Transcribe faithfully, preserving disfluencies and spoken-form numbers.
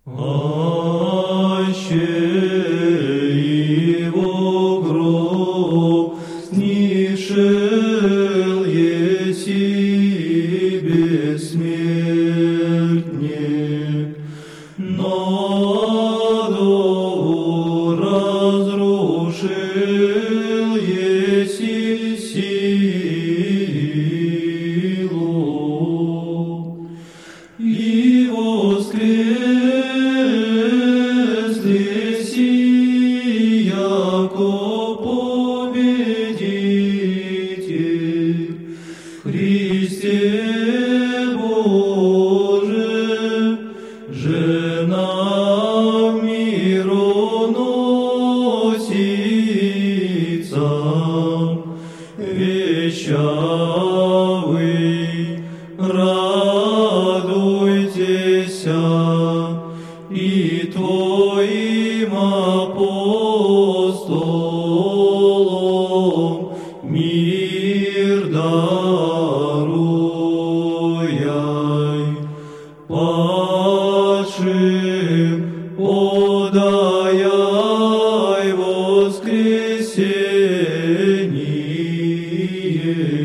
Аще его гроб снишел еси бессмертник, надо разрушил еси силу и воскрес еси яко победитель Христе Боже, же нам мироносица, вещавый, радуйтеся, и Твоим апостолам мир даруяй, падшим подаяй воскресение.